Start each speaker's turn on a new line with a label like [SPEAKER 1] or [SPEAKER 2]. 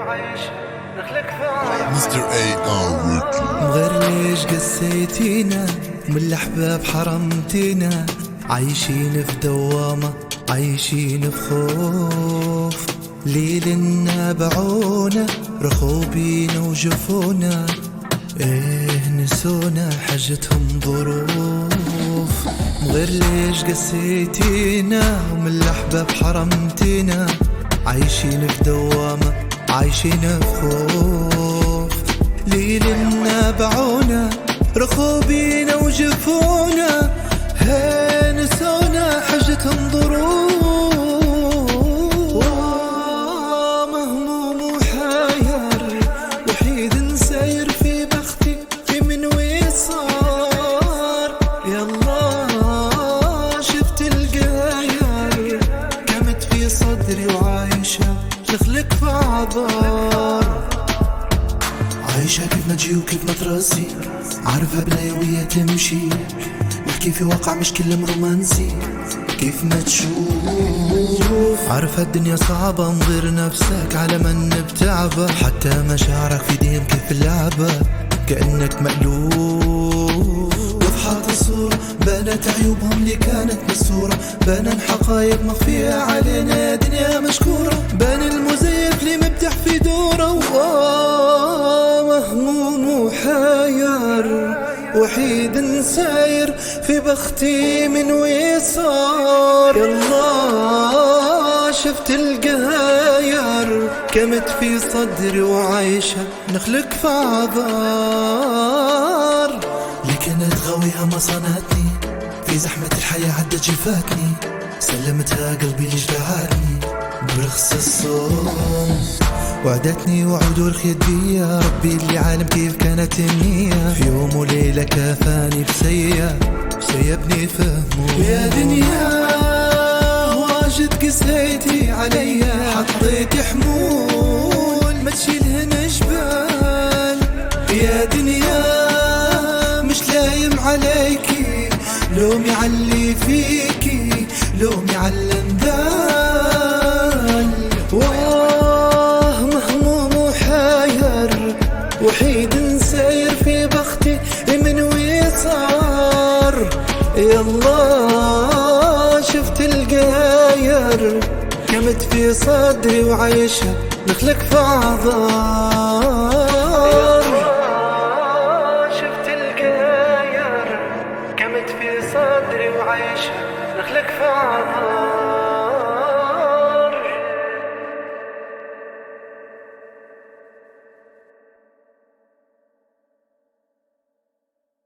[SPEAKER 1] مستر اي
[SPEAKER 2] غير ليش قسيتينا من الأحباب حرمتينا، عايشين في دوامة عايشين في خوف، ليلنا باعونا رخوبينا وجفونا، ايه نسونا حاجتهم ظروف. غير ليش قسيتينا ومن الأحباب حرمتينا، عايشين في دوامة عايشين في خوف، ليلنا باعونا رخوبينا وجفونا، هي نسونا حاجتهم ظروف. مهموم وحاير وحيد نساير في بختي، في من وصار يلا شفت القاير، كمت في صدري وعايشة نخلق في عذار، عايشة كيف ما تجي وكيف ما تراسي، عارفها بلايوية تمشي، نحكي في واقع مش كلام رومانسي، كيف ما تشوف عارفة الدنيا صعبة، مغير نفسك على من بتعبى، حتى مشاعرك في دين كيف اللعبة، كأنك مألوف. وضحت الصورة بانت عيوبهم اللي كانت مستورة، بان حقايق مخفية علينا يا دنيا مشكورة، بان المزيف اللي مبدع في دوره. مهموم وحاير وحيد نساير في بختي من وصار يلا شفت القاير، كمت في صدري وعايشة نخلق في عذار، اللي كانت غاويها ما صنعتني، في زحمة الحياة عدت جفاتني، سلمتها قلبي اللي جدعتني برخص الصوم، وعدتني وعود والخيط بيا ربي اللي عالم كيف كانت النية، في يوم وليلة كافاني بسيبني فهمه يا دنيا، واجد قسيتي عليا، حطيت حمول ما تشيلهن جبال، يا دنيا مش لايم عليكي، لومي علي فيكي لومي على الندال. مهموم وحاير وحيد نساير في بختي من وصار يلا شفت القاير، كمت في صدري وعايشة نخلق في عذار، شفت القاير كمت في صدري وعايشة نخلق في عذار.